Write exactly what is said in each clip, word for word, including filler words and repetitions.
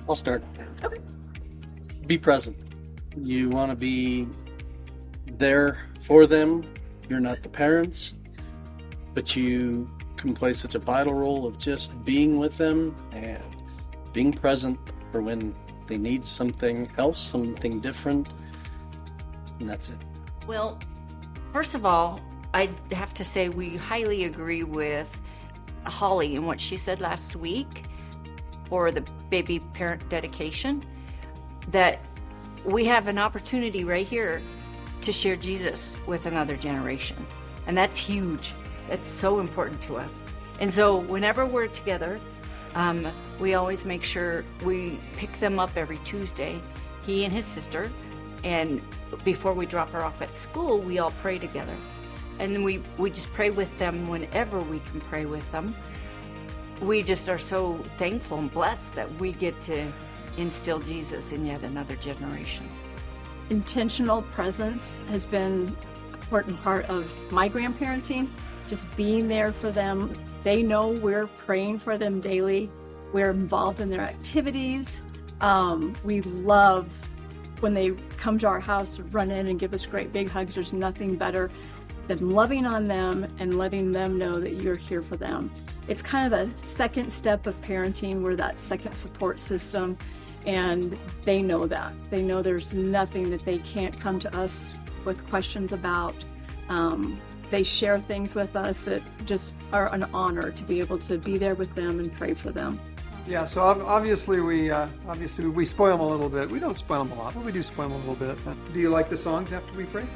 I'll start. Okay. Be present. You want to be there for them. You're not the parents, but you can play such a vital role of just being with them and being present for when they need something else, something different, and that's it. Well, first of all, I have to say we highly agree with Holly and what she said last week for the baby parent dedication, that we have an opportunity right here to share Jesus with another generation. And that's huge. That's so important to us. And so whenever we're together, um, we always make sure we pick them up every Tuesday, he and his sister, and before we drop her off at school, we all pray together. And then we, we just pray with them whenever we can pray with them. We just are so thankful and blessed that we get to instill Jesus in yet another generation. Intentional presence has been an important part of my grandparenting, just being there for them. They know we're praying for them daily. We're involved in their activities. Um, we love when they come to our house to run in and give us great big hugs. There's nothing better than loving on them and letting them know that you're here for them. It's kind of a second step of parenting. We're that second support system, and they know that. They know there's nothing that they can't come to us with questions about. Um, they share things with us that just are an honor to be able to be there with them and pray for them. Yeah, so ob- obviously we uh, obviously we spoil them a little bit. We don't spoil them a lot, but we do spoil them a little bit. Do you like the songs after we pray?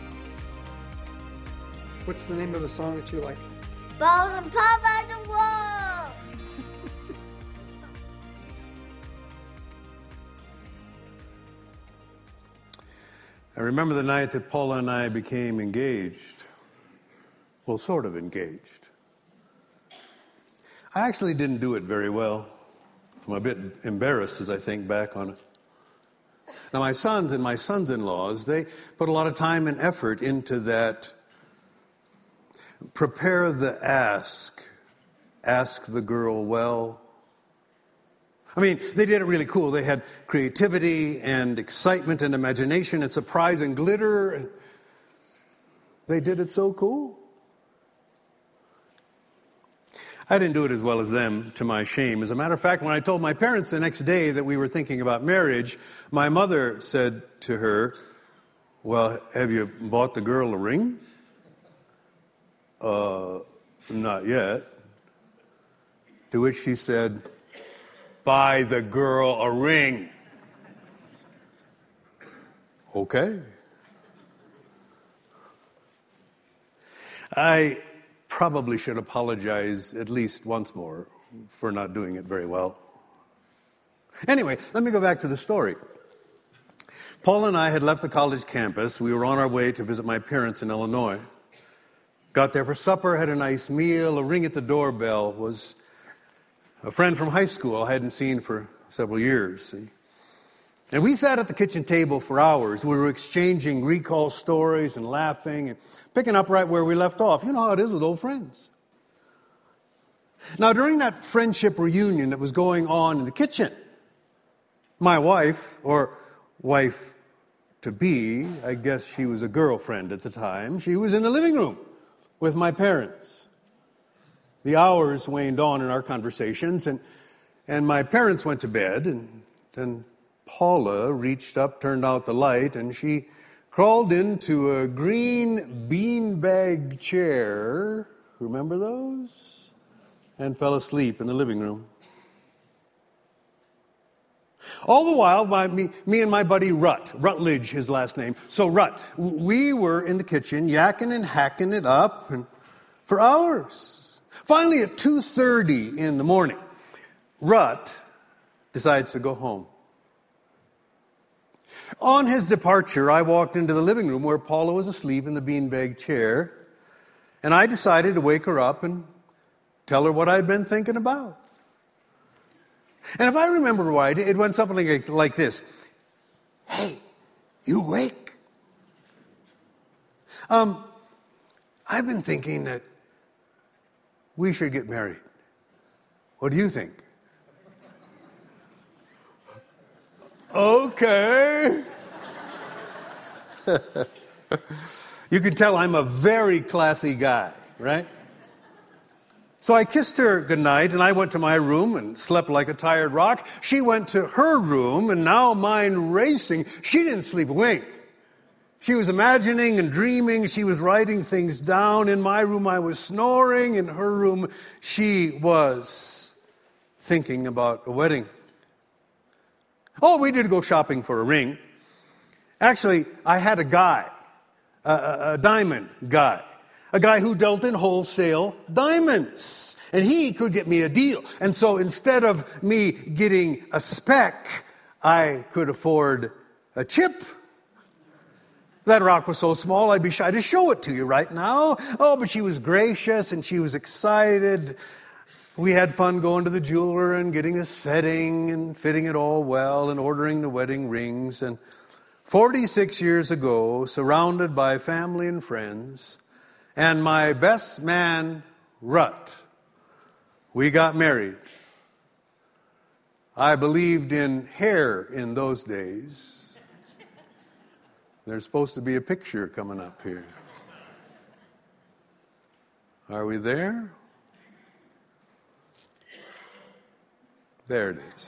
What's the name of the song that you like? Balls and pop out the wall. I remember the night that Paula and I became engaged. Well, sort of engaged. I actually didn't do it very well. I'm a bit embarrassed as I think back on it. Now, my sons and my sons-in-laws, they put a lot of time and effort into that. Prepare the ask. Ask the girl well. I mean, they did it really cool. They had creativity and excitement and imagination and surprise and glitter. They did it so cool. I didn't do it as well as them, to my shame. As a matter of fact, when I told my parents the next day that we were thinking about marriage, my mother said to her, "Well, have you bought the girl a ring?" Uh, not yet. To which she said, "Buy the girl a ring." Okay. I probably should apologize at least once more for not doing it very well. Anyway, let me go back to the story. Paul and I had left the college campus. We were on our way to visit my parents in Illinois. Got there for supper, had a nice meal. A ring at the doorbell was a friend from high school I hadn't seen for several years. See? And we sat at the kitchen table for hours. We were exchanging recall stories and laughing and picking up right where we left off. You know how it is with old friends. Now, during that friendship reunion that was going on in the kitchen, my wife, or wife-to-be, I guess she was a girlfriend at the time, she was in the living room with my parents. The hours waned on in our conversations, and, and my parents went to bed, and then Paula reached up, turned out the light, and she crawled into a green beanbag chair, remember those? And fell asleep in the living room. All the while, my, me, me and my buddy Rut, Rutledge, his last name. So Rut, we were in the kitchen yakking and hacking it up and for hours. Finally, at two thirty in the morning, Rut decides to go home. On his departure, I walked into the living room where Paula was asleep in the beanbag chair, and I decided to wake her up and tell her what I'd been thinking about. And if I remember right, it went something like, like this. "Hey, you awake? Um, I've been thinking that we should get married. What do you think?" Okay. You can tell I'm a very classy guy, right? So I kissed her goodnight, and I went to my room and slept like a tired rock. She went to her room, and now mine racing. She didn't sleep a wink. She was imagining and dreaming. She was writing things down. In my room, I was snoring. In her room, she was thinking about a wedding. Oh, we did go shopping for a ring. Actually, I had a guy, a, a, a diamond guy, a guy who dealt in wholesale diamonds. And he could get me a deal. And so instead of me getting a speck, I could afford a chip. That rock was so small, I'd be shy to show it to you right now. Oh, but she was gracious and she was excited. We had fun going to the jeweler and getting a setting and fitting it all well and ordering the wedding rings. And forty-six years ago, surrounded by family and friends, and my best man, Rut, we got married. I believed in hair in those days. There's supposed to be a picture coming up here. Are we there? There it is.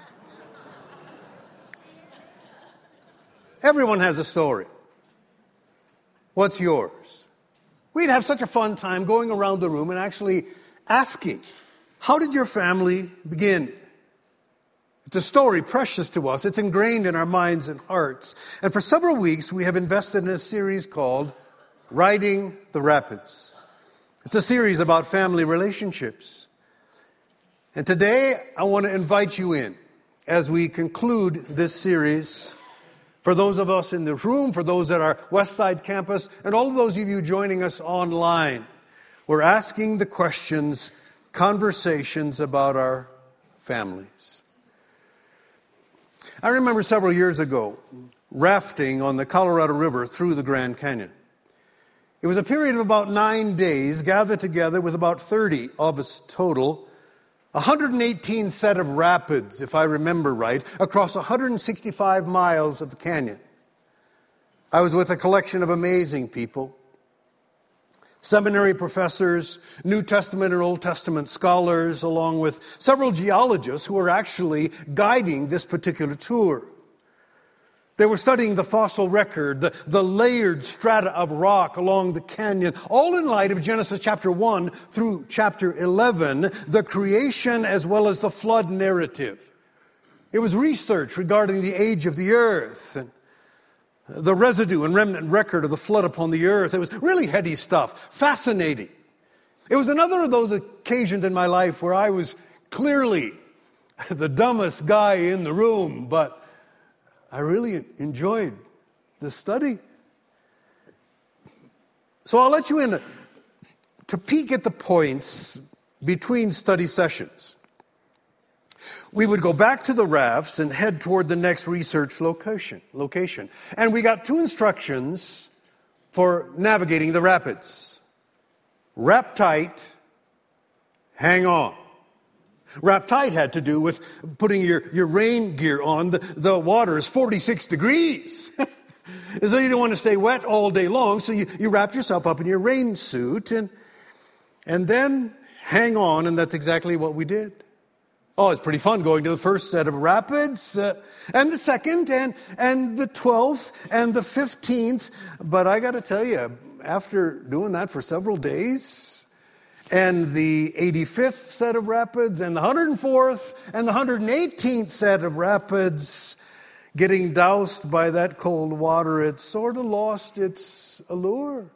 Everyone has a story. What's yours? We'd have such a fun time going around the room and actually asking, how did your family begin? It's a story precious to us. It's ingrained in our minds and hearts. And for several weeks, we have invested in a series called Riding the Rapids. It's a series about family relationships. And today, I want to invite you in as we conclude this series. For those of us in the room, for those at our Westside campus, and all of those of you joining us online, we're asking the questions, conversations about our families. I remember several years ago rafting on the Colorado River through the Grand Canyon. It was a period of about nine days, gathered together with about thirty of us total, one hundred eighteen set of rapids, if I remember right, across one hundred sixty-five miles of the canyon. I was with a collection of amazing people, seminary professors, New Testament and Old Testament scholars, along with several geologists who were actually guiding this particular tour. They were studying the fossil record, the, the layered strata of rock along the canyon, all in light of Genesis chapter one through chapter eleven, the creation as well as the flood narrative. It was research regarding the age of the earth and the residue and remnant record of the flood upon the earth. It was really heady stuff, fascinating. It was another of those occasions in my life where I was clearly the dumbest guy in the room, but I really enjoyed the study. So I'll let you in to peek at the points between study sessions. We would go back to the rafts and head toward the next research location. location. And we got two instructions for navigating the rapids. Wrap tight, hang on. Wrap tight had to do with putting your, your rain gear on. The, the water is forty-six degrees. So you don't want to stay wet all day long, so you, you wrap yourself up in your rain suit and, and then hang on, and that's exactly what we did. Oh, it's pretty fun going to the first set of rapids, uh, and the second, and and the twelfth, and the fifteenth. But I got to tell you, after doing that for several days, and the eighty-fifth set of rapids, and the one hundred fourth, and the one hundred eighteenth set of rapids, getting doused by that cold water, it sort of lost its allure.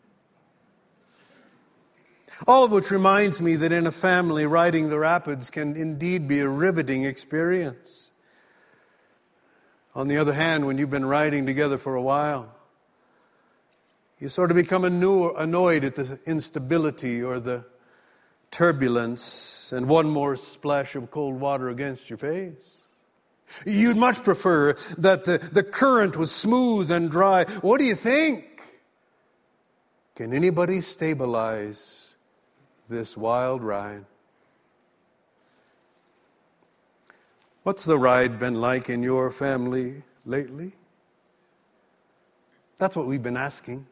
All of which reminds me that in a family, riding the rapids can indeed be a riveting experience. On the other hand, when you've been riding together for a while, you sort of become annoyed at the instability or the turbulence and one more splash of cold water against your face. You'd much prefer that the, the current was smooth and dry. What do you think? Can anybody stabilize this wild ride? What's the ride been like in your family lately? That's what we've been asking.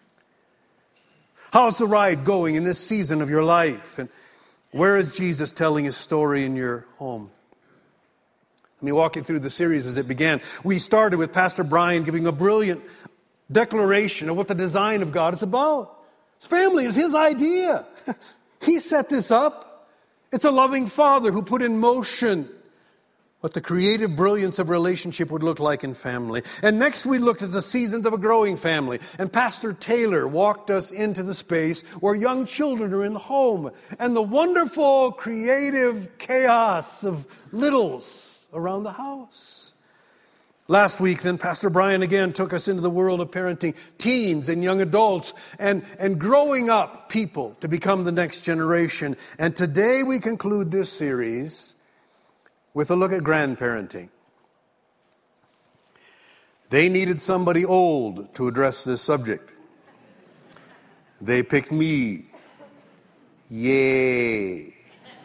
How's the ride going in this season of your life? And where is Jesus telling his story in your home? Let me walk you through the series as it began. We started with Pastor Brian giving a brilliant declaration of what the design of God is about. His family is his idea. He set this up. It's a loving father who put in motion what the creative brilliance of relationship would look like in family. And next we looked at the seasons of a growing family. And Pastor Taylor walked us into the space where young children are in the home and the wonderful creative chaos of littles around the house. Last week, then, Pastor Brian again took us into the world of parenting teens and young adults and, and growing up people to become the next generation. And today we conclude this series with a look at grandparenting. They needed somebody old to address this subject. They picked me. Yay.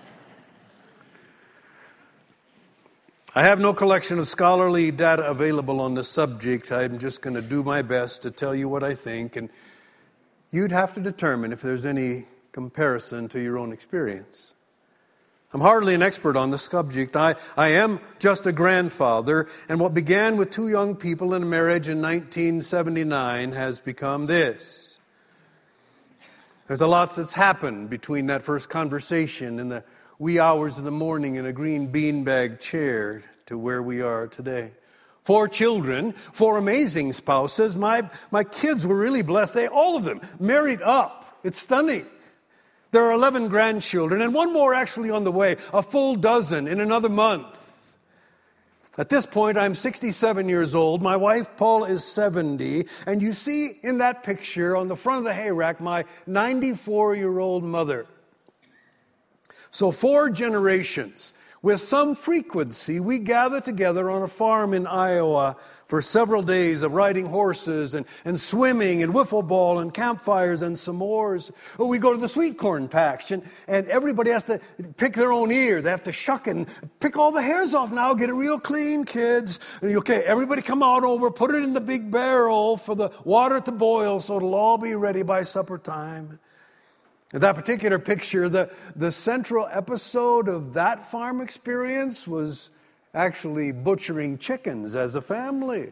I have no collection of scholarly data available on this subject. I'm just going to do my best to tell you what I think, and you'd have to determine if there's any comparison to your own experience. I'm hardly an expert on the subject. I, I am just a grandfather, and what began with two young people in a marriage in nineteen seventy-nine has become this. There's a lot that's happened between that first conversation and the wee hours of the morning in a green beanbag chair to where we are today. Four children, four amazing spouses. My, my kids were really blessed. They, all of them, married up. It's stunning. There are eleven grandchildren, and one more actually on the way, a full dozen in another month. At this point, I'm sixty-seven years old. My wife, Paul, is seventy. And you see in that picture on the front of the hay rack, my ninety-four-year-old mother. So four generations. With some frequency, we gather together on a farm in Iowa for several days of riding horses and, and swimming and wiffle ball and campfires and s'mores. Or we go to the sweet corn patch and, and everybody has to pick their own ear. They have to shuck it and pick all the hairs off now. Get it real clean, kids. And, okay, everybody come out over, put it in the big barrel for the water to boil so it'll all be ready by supper time. In that particular picture, the, the central episode of that farm experience was actually butchering chickens as a family.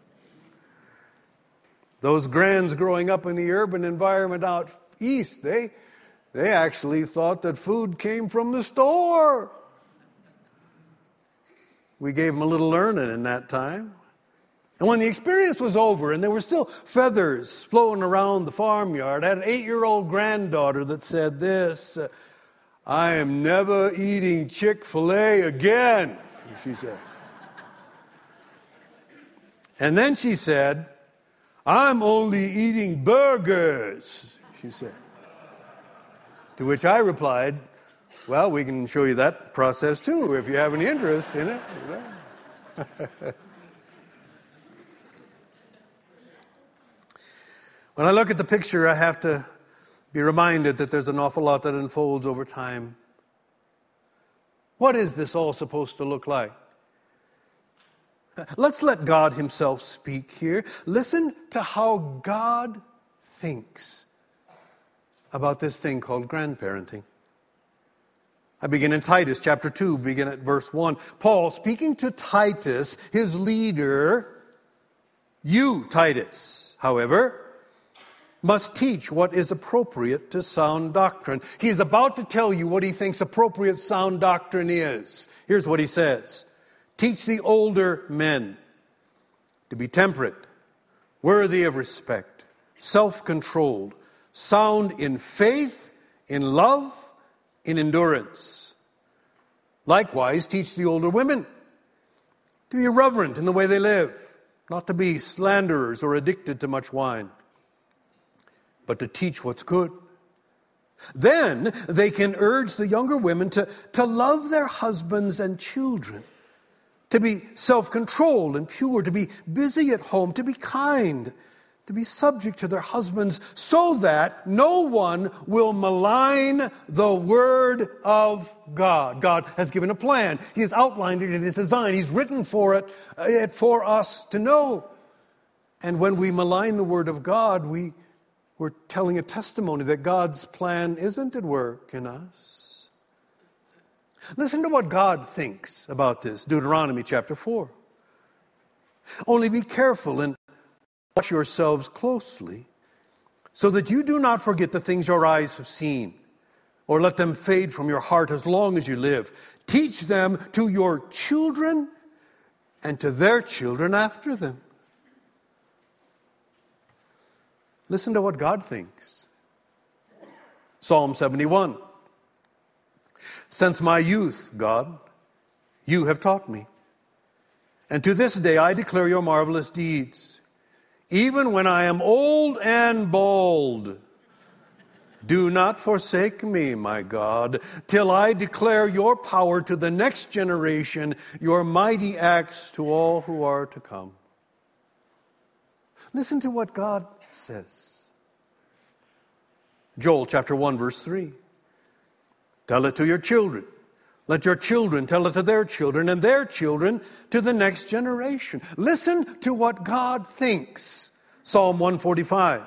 Those grands growing up in the urban environment out east, they, they actually thought that food came from the store. We gave them a little learning in that time. And when the experience was over and there were still feathers floating around the farmyard, I had an eight-year-old granddaughter that said this, "I am never eating Chick-fil-A again," she said. And then she said, "I'm only eating burgers," she said. To which I replied, "Well, we can show you that process too if you have any interest in it." When I look at the picture, I have to be reminded that there's an awful lot that unfolds over time. What is this all supposed to look like? Let's let God himself speak here. Listen to how God thinks about this thing called grandparenting. I begin in Titus chapter two, begin at verse one. Paul, speaking to Titus, his leader, "You, Titus, however, must teach what is appropriate to sound doctrine." He's about to tell you what he thinks appropriate sound doctrine is. Here's what he says. "Teach the older men to be temperate, worthy of respect, self-controlled, sound in faith, in love, in endurance. Likewise, teach the older women to be reverent in the way they live, not to be slanderers or addicted to much wine, but to teach what's good. Then they can urge the younger women to, to love their husbands and children, to be self-controlled and pure, to be busy at home, to be kind, to be subject to their husbands, so that no one will malign the word of God. God has given a plan. He has outlined it in His design. He's written for it, it for us to know. And when we malign the word of God, we, we're telling a testimony that God's plan isn't at work in us. Listen to what God thinks about this. Deuteronomy chapter four. Only be careful and watch yourselves closely, so that you do not forget the things your eyes have seen, or let them fade from your heart as long as you live. Teach them to your children and to their children after them. Listen to what God thinks. Psalm seventy-one. Since my youth, God, you have taught me, and to this day I declare your marvelous deeds. Even when I am old and bald, do not forsake me, my God, till I declare your power to the next generation, your mighty acts to all who are to come. Listen to what God says. Joel chapter one, verse three. Tell it to your children. Let your children tell it to their children, and their children to the next generation. Listen to what God thinks. Psalm one forty-five.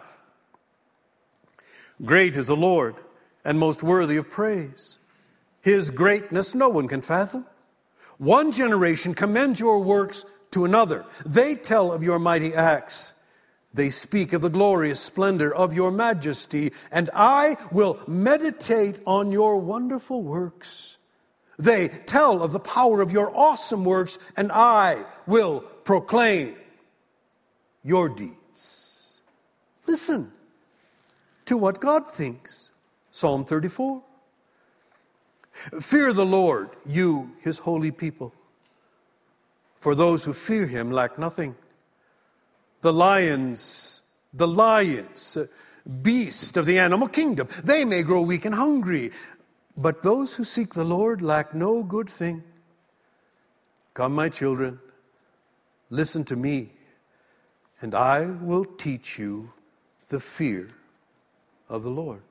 Great is the Lord, and most worthy of praise. His greatness no one can fathom. One generation commends your works to another. They tell of your mighty acts. They speak of the glorious splendor of your majesty, and I will meditate on your wonderful works. They tell of the power of your awesome works, and I will proclaim your deeds. Listen to what God thinks. Psalm thirty-four. Fear the Lord, you, His holy people. For those who fear Him lack nothing. The lions, the lions, beast of the animal kingdom, they may grow weak and hungry, but those who seek the Lord lack no good thing. Come, my children, listen to me, and I will teach you the fear of the Lord.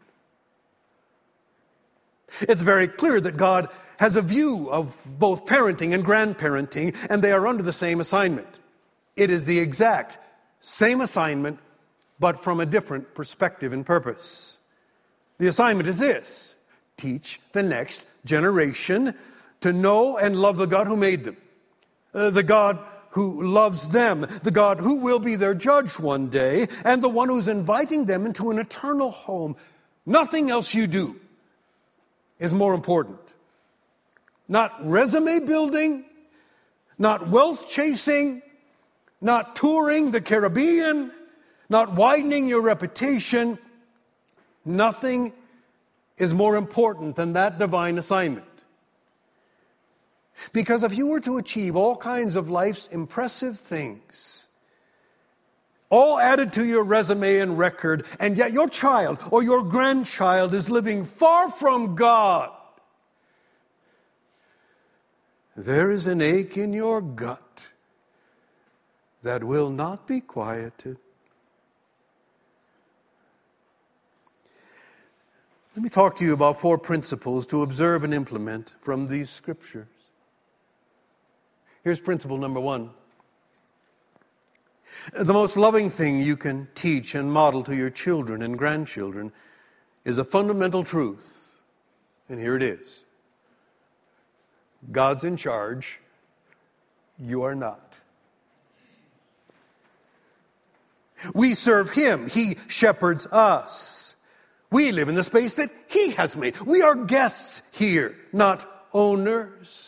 It's very clear that God has a view of both parenting and grandparenting, and they are under the same assignment. It is the exact same assignment, but from a different perspective and purpose. The assignment is this: teach the next generation to know and love the God who made them, uh, the God who loves them, the God who will be their judge one day, and the one who's inviting them into an eternal home. Nothing else you do is more important. Not resume building, not wealth chasing, not touring the Caribbean, not widening your reputation. Nothing is more important than that divine assignment. Because if you were to achieve all kinds of life's impressive things, all added to your resume and record, and yet your child or your grandchild is living far from God, there is an ache in your gut that will not be quieted. Let me talk to you about four principles to observe and implement from these scriptures. Here's principle number one. The most loving thing you can teach and model to your children and grandchildren is a fundamental truth. And here it is. God's in charge. You are not. We serve Him. He shepherds us. We live in the space that He has made. We are guests here, not owners.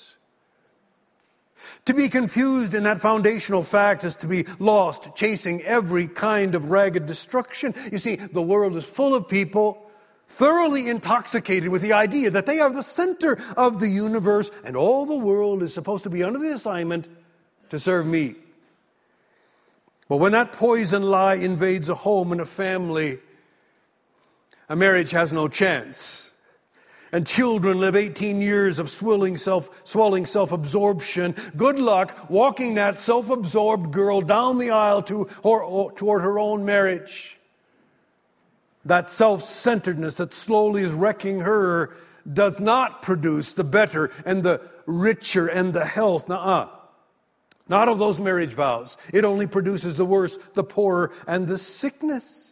To be confused in that foundational fact is to be lost, chasing every kind of ragged destruction. You see, the world is full of people thoroughly intoxicated with the idea that they are the center of the universe, and all the world is supposed to be under the assignment to serve me. But when that poison lie invades a home and a family, a marriage has no chance. and children live eighteen years of swelling self, swelling self-absorption. Good luck walking that self-absorbed girl down the aisle to, or, toward her own marriage. That self-centeredness that slowly is wrecking her does not produce the better and the richer and the health. Nuh-uh. Not of those marriage vows. It only produces the worse, the poorer, and the sickness.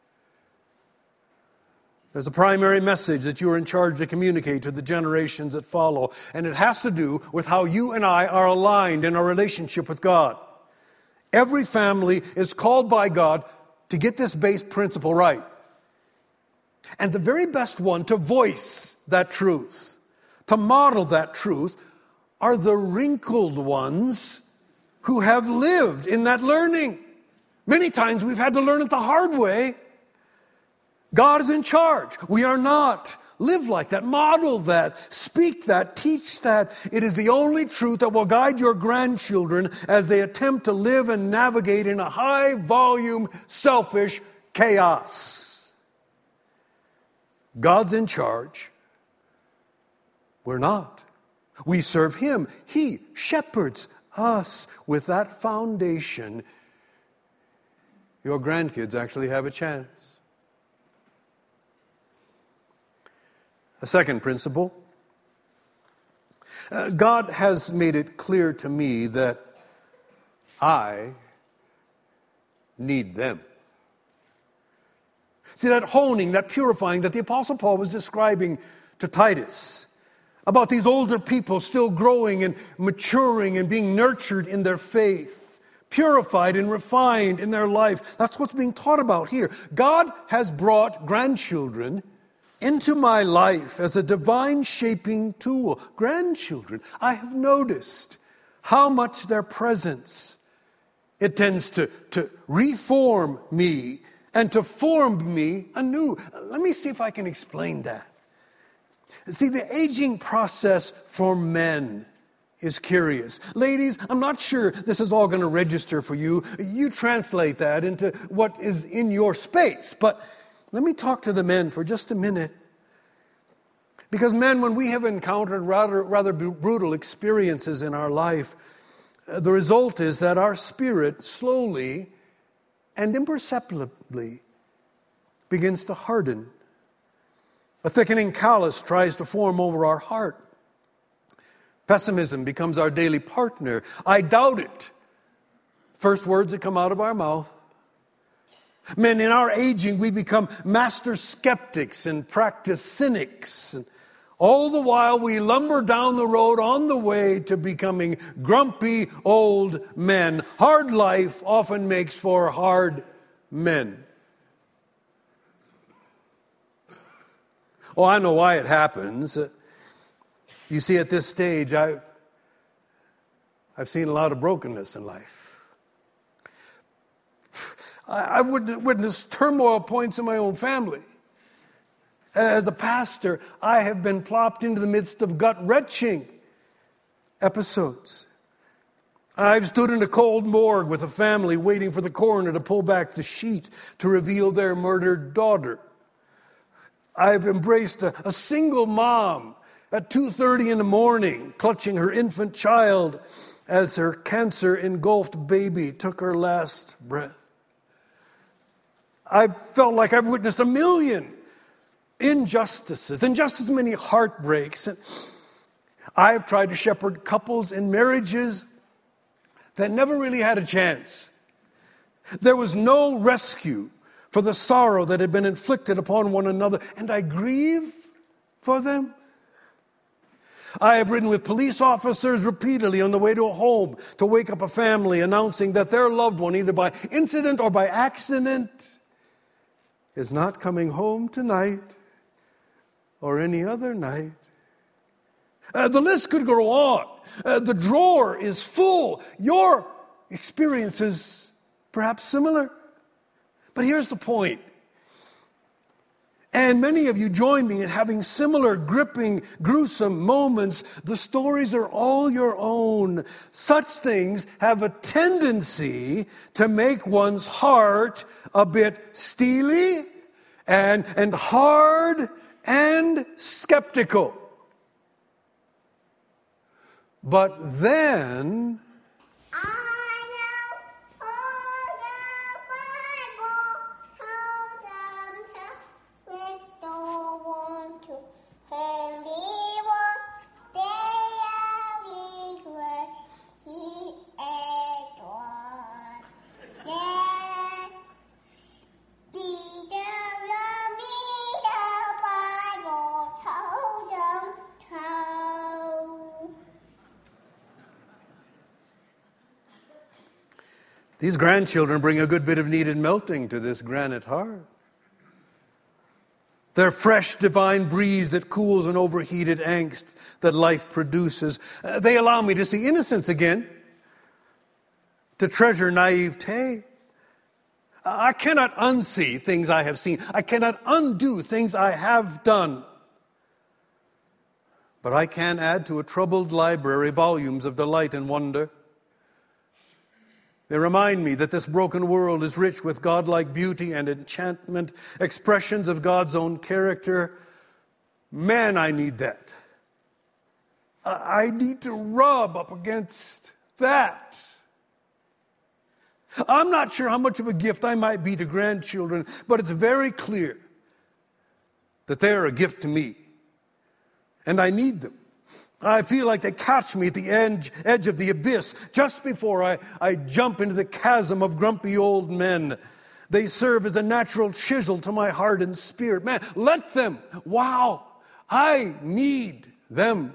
There's a primary message that you are in charge to communicate to the generations that follow. And it has to do with how you and I are aligned in our relationship with God. Every family is called by God to get this base principle right. And the very best one to voice that truth, to model that truth, are the wrinkled ones who have lived in that learning. Many times we've had to learn it the hard way. God is in charge. We are not. Live like that. Model that. Speak that. Teach that. It is the only truth that will guide your grandchildren as they attempt to live and navigate in a high-volume, selfish chaos. God's in charge. We're not. We serve Him. He shepherds us. With that foundation, your grandkids actually have a chance. A second principle. Uh, God has made it clear to me that I need them. See, that honing, that purifying that the Apostle Paul was describing to Titus about these older people still growing and maturing and being nurtured in their faith, purified and refined in their life. That's what's being taught about here. God has brought grandchildren into my life as a divine shaping tool. Grandchildren, I have noticed how much their presence, it tends to, to reform me and to form me anew. Let me see if I can explain that. See, the aging process for men is curious. Ladies, I'm not sure this is all going to register for you. You translate that into what is in your space. But let me talk to the men for just a minute. Because men, when we have encountered rather, rather brutal experiences in our life, uh, the result is that our spirit slowly and imperceptibly begins to harden. A thickening callus tries to form over our heart. Pessimism becomes our daily partner. I doubt it. First words that come out of our mouth. Men, in our aging, we become master skeptics and practice cynics. And all the while, we lumber down the road on the way to becoming grumpy old men. Hard life often makes for hard men. Oh, I know why it happens. You see, at this stage, I've, I've seen a lot of brokenness in life. I've witnessed turmoil points in my own family. As a pastor, I have been plopped into the midst of gut-wrenching episodes. I've stood in a cold morgue with a family waiting for the coroner to pull back the sheet to reveal their murdered daughter. I've embraced a, a single mom at two thirty in the morning, clutching her infant child as her cancer-engulfed baby took her last breath. I've felt like I've witnessed a million injustices and just as many heartbreaks. I've tried to shepherd couples in marriages that never really had a chance. There was no rescue for the sorrow that had been inflicted upon one another, and I grieve for them. I have ridden with police officers repeatedly on the way to a home to wake up a family announcing that their loved one, either by incident or by accident, is not coming home tonight or any other night. Uh, the list could go on. Uh, the drawer is full. Your experience is perhaps similar. But here's the point. And many of you join me in having similar gripping, gruesome moments. The stories are all your own. Such things have a tendency to make one's heart a bit steely and, and hard and skeptical. But then these grandchildren bring a good bit of needed melting to this granite heart. Their fresh divine breeze that cools an overheated angst that life produces. Uh, they allow me to see innocence again, to treasure naivete. I cannot unsee things I have seen. I cannot undo things I have done. But I can add to a troubled library volumes of delight and wonder. They remind me that this broken world is rich with godlike beauty and enchantment, expressions of God's own character. Man, I need that. I need to rub up against that. I'm not sure how much of a gift I might be to grandchildren, but it's very clear that they are a gift to me, and I need them. I feel like they catch me at the edge, edge of the abyss just before I, I jump into the chasm of grumpy old men. They serve as a natural chisel to my heart and spirit. Man, let them. Wow, I need them.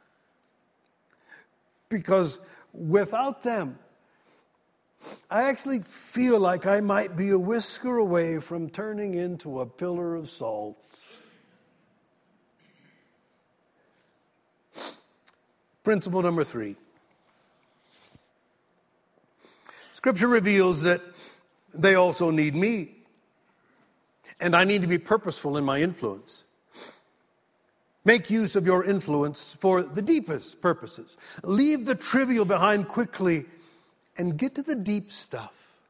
Because without them, I actually feel like I might be a whisker away from turning into a pillar of salt. Principle number three. Scripture reveals that they also need me. And I need to be purposeful in my influence. Make use of your influence for the deepest purposes. Leave the trivial behind quickly and get to the deep stuff.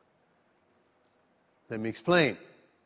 Let me explain.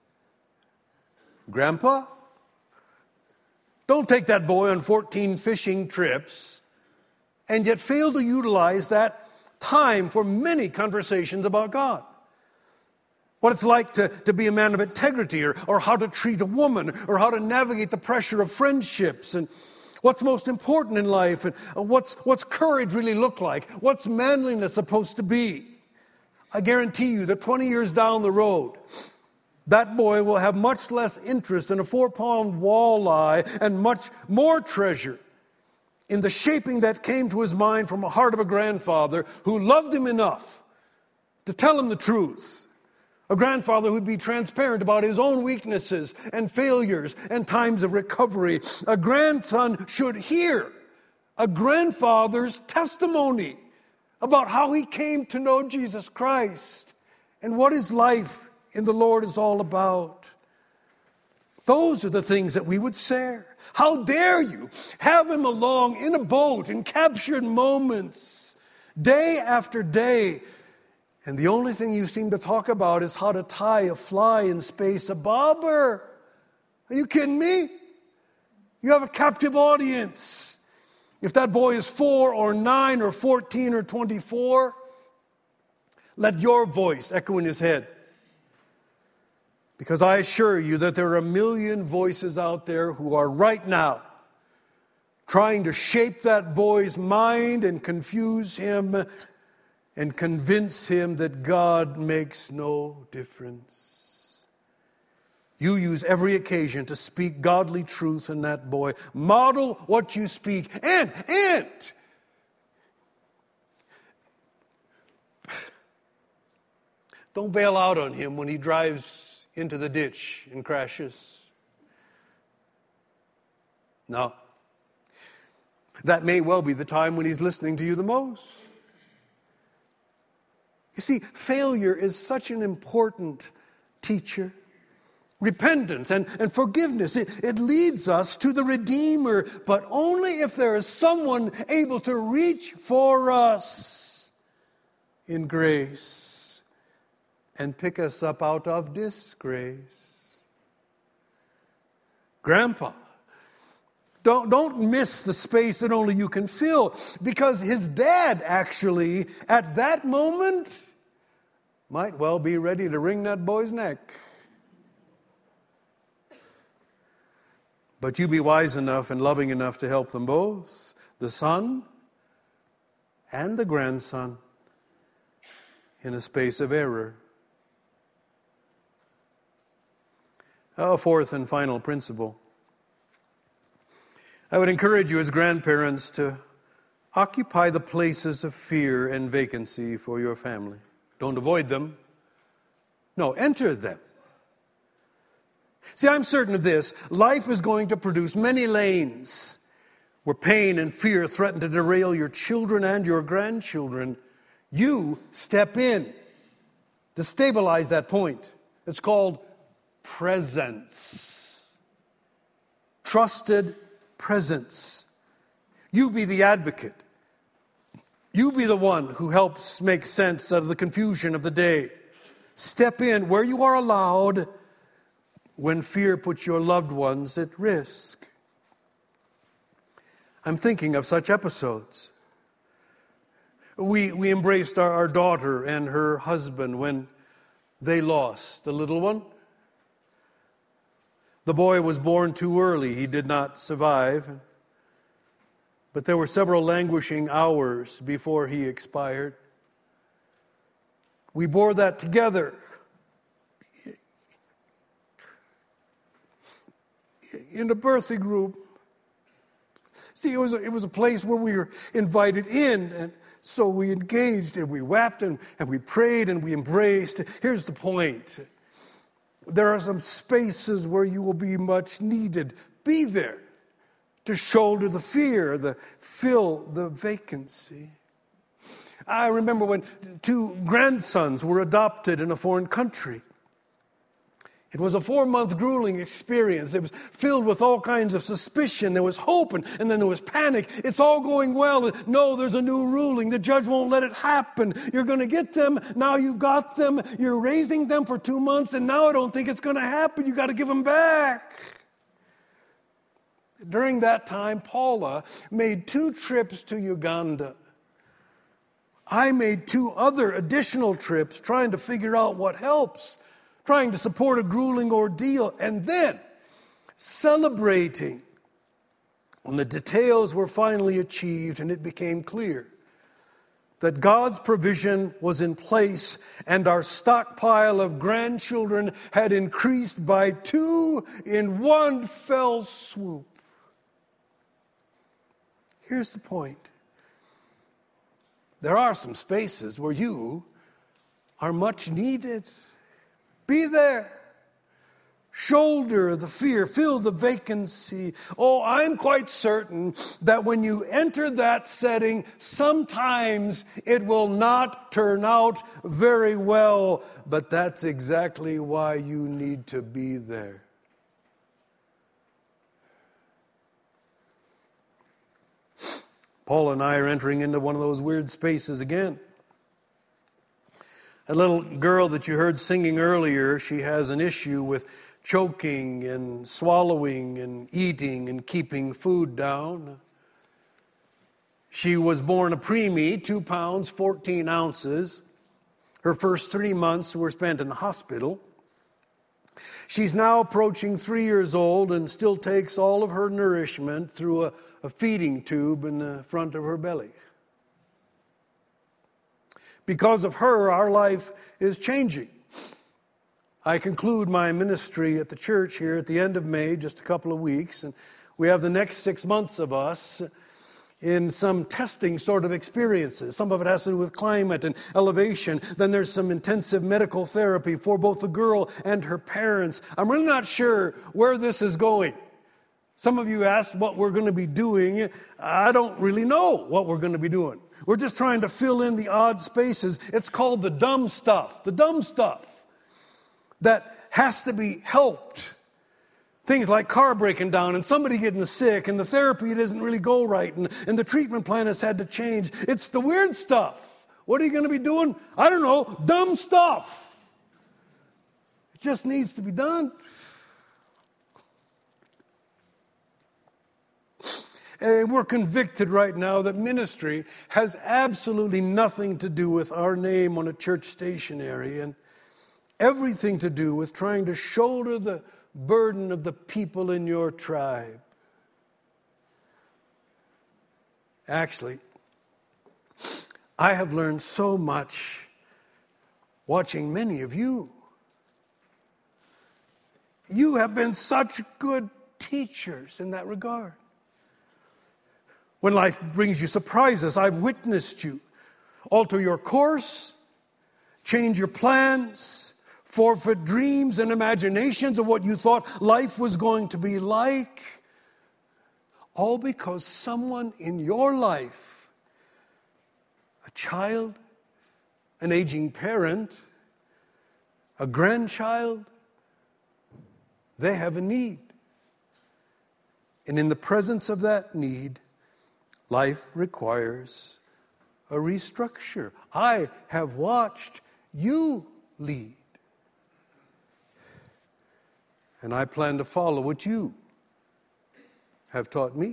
Grandpa, don't take that boy on fourteen fishing trips and yet fail to utilize that time for many conversations about God. What it's like to, to be a man of integrity, or, or how to treat a woman, or how to navigate the pressure of friendships, and what's most important in life, and what's, what's courage really look like, what's manliness supposed to be. I guarantee you that twenty years down the road, that boy will have much less interest in a four-pound walleye and much more treasure in the shaping that came to his mind from the heart of a grandfather who loved him enough to tell him the truth. A grandfather who'd be transparent about his own weaknesses and failures and times of recovery. A grandson should hear a grandfather's testimony about how he came to know Jesus Christ and what his life in the Lord is all about. Those are the things that we would share. How dare you have him along in a boat in captured moments, day after day, and the only thing you seem to talk about is how to tie a fly in space, a bobber. Are you kidding me? You have a captive audience. If that boy is four or nine or fourteen or twenty-four, let your voice echo in his head. Because I assure you that there are a million voices out there who are right now trying to shape that boy's mind and confuse him and convince him that God makes no difference. You use every occasion to speak godly truth in that boy. Model what you speak. And, and, don't bail out on him when he drives into the ditch and crashes. No. That may well be the time when he's listening to you the most. You see, failure is such an important teacher. Repentance and, and forgiveness, it, it leads us to the Redeemer, but only if there is someone able to reach for us in grace and pick us up out of disgrace. Grandpa, Don't, don't miss the space that only you can fill, because his dad actually, at that moment, might well be ready to wring that boy's neck. But you be wise enough and loving enough to help them both, the son and the grandson, in a space of error. A fourth and final principle. I would encourage you as grandparents to occupy the places of fear and vacancy for your family. Don't avoid them. No, enter them. See, I'm certain of this. Life is going to produce many lanes where pain and fear threaten to derail your children and your grandchildren. You step in to stabilize that point. It's called presence. Trusted presence. You be the advocate. You be the one who helps make sense out of the confusion of the day. Step in where you are allowed when fear puts your loved ones at risk. I'm thinking of such episodes. We, we embraced our, our daughter and her husband when they lost a little one. The boy was born too early. He did not survive. But there were several languishing hours before he expired. We bore that together. In the birthing room. See, it was a, it was a place where we were invited in, and so we engaged and we wept and, and we prayed and we embraced. Here's the point. There are some spaces where you will be much needed. Be there to shoulder the fear, the fill the vacancy. I remember when two grandsons were adopted in a foreign country. It was a four-month grueling experience. It was filled with all kinds of suspicion. There was hope, and, and then there was panic. It's all going well. No, there's a new ruling. The judge won't let it happen. You're going to get them. Now you've got them. You're raising them for two months, and now I don't think it's going to happen. You've got to give them back. During that time, Paula made two trips to Uganda. I made two other additional trips trying to figure out what helps. Trying to support a grueling ordeal, and then celebrating when the details were finally achieved and it became clear that God's provision was in place and our stockpile of grandchildren had increased by two in one fell swoop. Here's the point. There are some spaces where you are much needed. Be there. Shoulder the fear. Fill the vacancy. Oh, I'm quite certain that when you enter that setting, sometimes it will not turn out very well. But that's exactly why you need to be there. Paul and I are entering into one of those weird spaces again. A little girl that you heard singing earlier, she has an issue with choking and swallowing and eating and keeping food down. She was born a preemie, two pounds, fourteen ounces. Her first three months were spent in the hospital. She's now approaching three years old and still takes all of her nourishment through a, a feeding tube in the front of her belly. Because of her, our life is changing. I conclude my ministry at the church here at the end of May, just a couple of weeks, and we have the next six months of us in some testing sort of experiences. Some of it has to do with climate and elevation. Then there's some intensive medical therapy for both the girl and her parents. I'm really not sure where this is going. Some of you asked what we're going to be doing. I don't really know what we're going to be doing. We're just trying to fill in the odd spaces. It's called the dumb stuff. The dumb stuff that has to be helped. Things like car breaking down and somebody getting sick and the therapy doesn't really go right and, and the treatment plan has had to change. It's the weird stuff. What are you going to be doing? I don't know. Dumb stuff. It just needs to be done. And we're convicted right now that ministry has absolutely nothing to do with our name on a church stationery and everything to do with trying to shoulder the burden of the people in your tribe. Actually, I have learned so much watching many of you. You have been such good teachers in that regard. When life brings you surprises, I've witnessed you alter your course, change your plans, forfeit dreams and imaginations of what you thought life was going to be like, all because someone in your life, a child, an aging parent, a grandchild, they have a need. And in the presence of that need, life requires a restructure. I have watched you lead. And I plan to follow what you have taught me.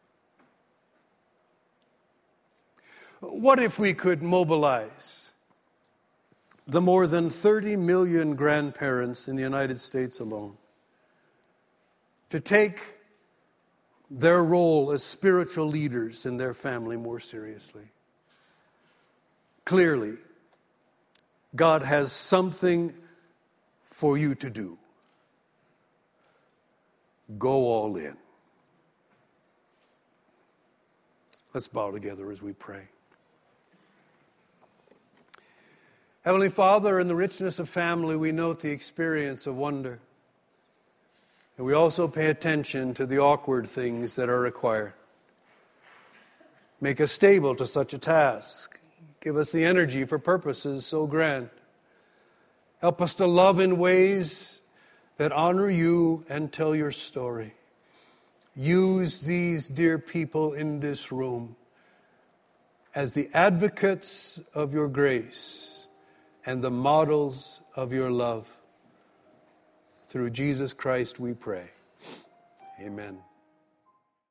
What if we could mobilize the more than thirty million grandparents in the United States alone to take their role as spiritual leaders in their family more seriously? Clearly, God has something for you to do. Go all in. Let's bow together as we pray. Heavenly Father, in the richness of family, we note the experience of wonder. And we also pay attention to the awkward things that are required. Make us stable to such a task. Give us the energy for purposes so grand. Help us to love in ways that honor you and tell your story. Use these dear people in this room as the advocates of your grace and the models of your love. Through Jesus Christ we pray. Amen.